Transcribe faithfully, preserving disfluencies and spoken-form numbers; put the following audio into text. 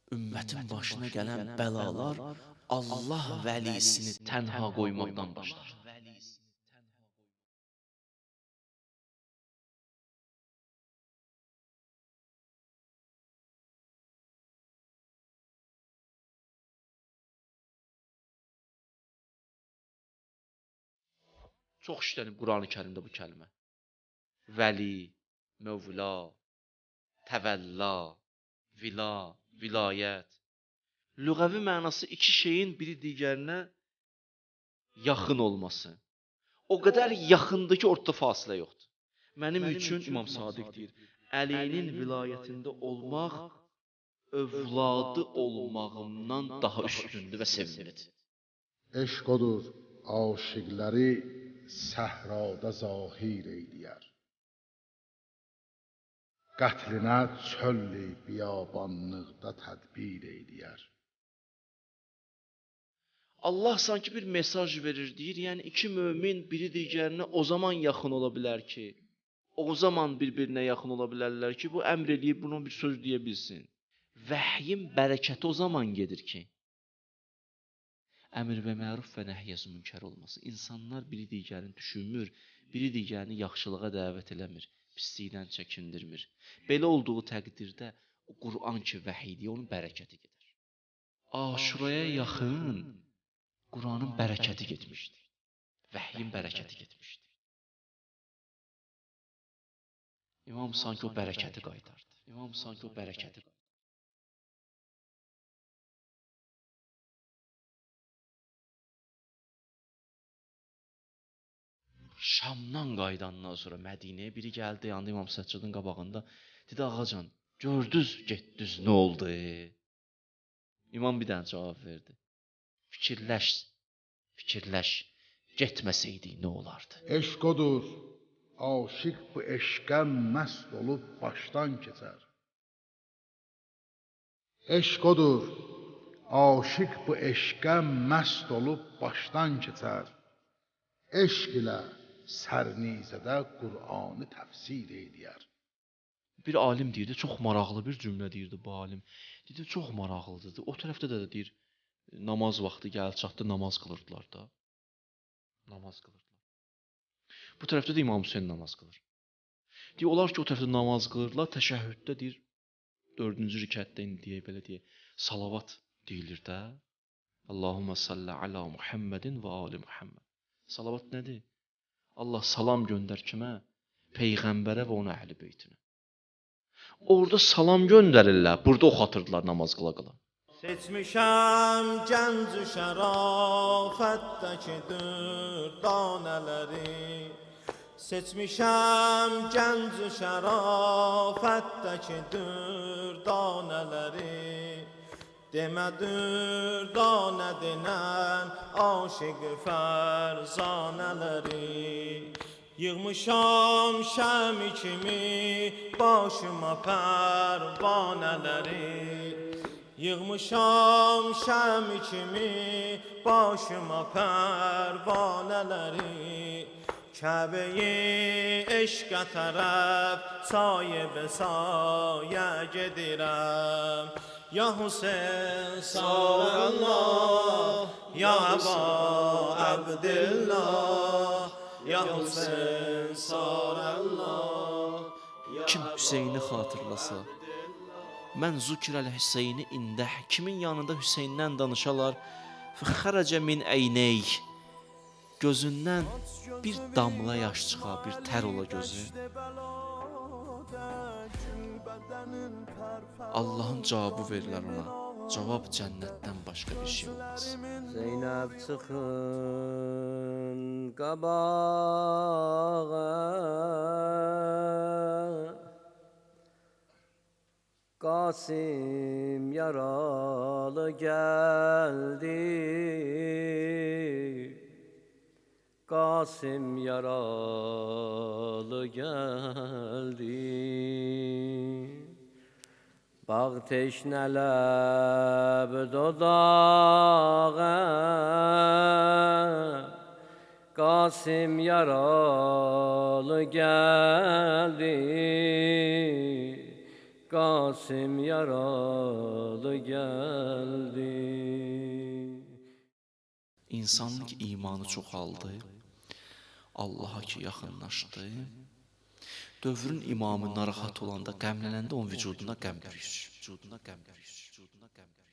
ümmətin başına gələn bəlalar Allah vəlisini tənha qoymaqdan başlar. Çox işlənib Qurani Kərimdə bu kəlmə. Vəli, Mövla, Təvəlla, Vila, Vilayət. Lüğəvi mənası iki şeyin biri digərinə yaxın olması. O qədər yaxındır ki, ortada fasilə yoxdur. Mənim üçün İmam Sadiq deyir, Əlinin vilayətində olmaq övladı olmağımdan daha üstündür və sevimlidir. Eşq odur, aşiqləri səhrada zahir eyləyər. Qətlinə çölli biyabanlıqda tədbir eyləyər. Allah sanki bir mesaj verir, deyir, yəni iki mömin biri digərinə o zaman yaxın ola bilər ki, o zaman bir-birinə yaxın ola bilərlər ki, bu əmr eləyib, bunu bir söz deyə bilsin. Vəhyin bərəkəti o zaman gedir ki, əmr və məruf və nəhyəz münkər olması. İnsanlar biri digərini düşünmür, biri digərini yaxşılığa dəvət eləmir, pislikdən çəkindirmir. Belə olduğu təqdirdə o Quran ki, vəhiydir, onun bərəkəti gedər. Aşuraya yaxın Quranın bərəkəti getmişdi. Vəhyin bərəkəti getmişdi. İmam sanki o bərəkəti qaytardı. İmam sanki o bərəkəti qaytardı. Şamdan qayıdandan sonra Mədinəyə biri gəldi, yandı İmam Səccadın qabağında. Dedi, ağacan, gördünüz, getdiniz, nə oldu? İmam bir dənə cavab verdi. Fikirləş, fikirləş, getməsəydik nə olardı? Eşq odur, aşiq bu eşqə məst olub başdan keçər. Eşq odur, aşiq bu eşqə məst olub başdan keçər. Eşq ilə sərnizədə Qur'anı təfsir eyləyər. Bir alim deyirdi, çox maraqlı bir cümlə deyirdi bu alim. Deyirdi, çox maraqlıdır. O tərəfdə də deyir, namaz vaxtı gəlib çatdı, namaz qılırdılar da. Namaz qılırdılar. Bu tərəfdə də İmam Hüseyn namaz qılır. Deyir, onlar ki, o tərəfdə namaz qılırdılar, təşəhhüddə deyir, dördüncü rükətdə indi deyək, belə deyək, salavat deyilir də. Allahumma salli ala Muhammedin və ali Muhammed. Salavat nədir? Allah salam göndər kimə? Peyğəmbərə və onun əhl-i beytinə. Orada salam göndərirlər, burada oxatırdılar namaz qıla-qıla. Seçmişəm gənc şərafətdəki dürdanələri. Seçmişəm gənc şərafətdəki dürdanələri. Demə dürdanə denən aşiq fərzanələri. Yığmışam şəmi kimi başıma pərvanələri. Yığmışam şəmi kimi başıma pərvanələri. Kəbəyi eşqə tərəf sayə bə sayə gedirəm. Ya Hüseyin sarallah, ya Əba Əbdillah, ya Hüseyin sarallah. Kim Hüseyni xatırlasa, mən zükr əl-Hüseyni indəh, kimin yanında Hüseyndən danışalar, fəxərəcə min əyneyk, gözündən bir damla yaş çıxa, bir tər ola gözü. Allahın cavabı verilər ona. Cavab cənnətdən başqa bir şey olmaz. Zeynəb çıxın qabağa, Qasim yaralı gəldi, Qasim yaralı gəldi. Bağ teşnələb dodağa, Qasim yaralı gəldi, Qasim yaralı geldi. İnsanlıq imanı çoxaldı, Allaha ki yaxınlaşdı. Dövrün imamı narahat olanda, qəmlənəndə onun vücuduna qəm bürüyür. Vücuduna qəm bürüyür. Vücuduna qəm bürüyür.